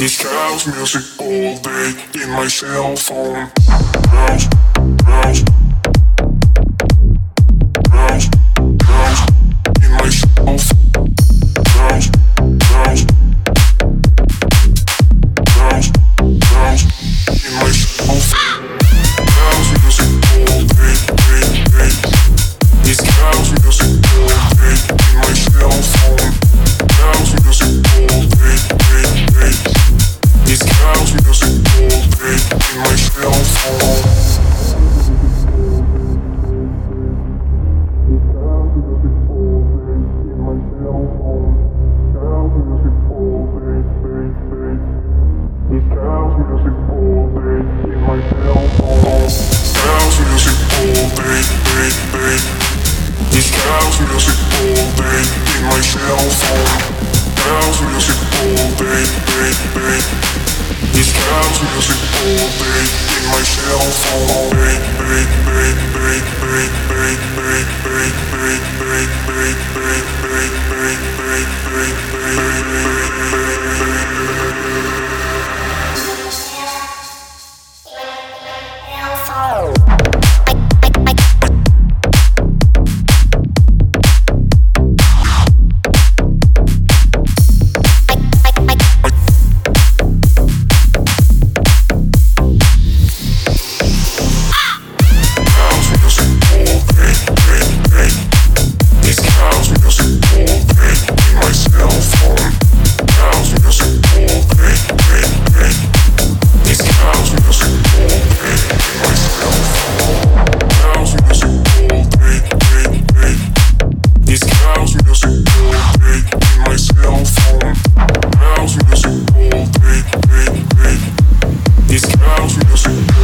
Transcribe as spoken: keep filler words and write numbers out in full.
This house music all day in my cell phone. House, house, house, house in my cell phone. House, house, house, house in my cell phone. House music all day, day, day. This house music all day in my cell phone. House music all day, day, day. This house music all day in my cell phone. This house music all day in my cell phone. House music all day, day, day. This house music all day in my cell phone. House music all day, day, day. This house music all day in my cell phone. Day, day, day, day, day, day, day, day, day, day, day, day, day, day, day, day, This house music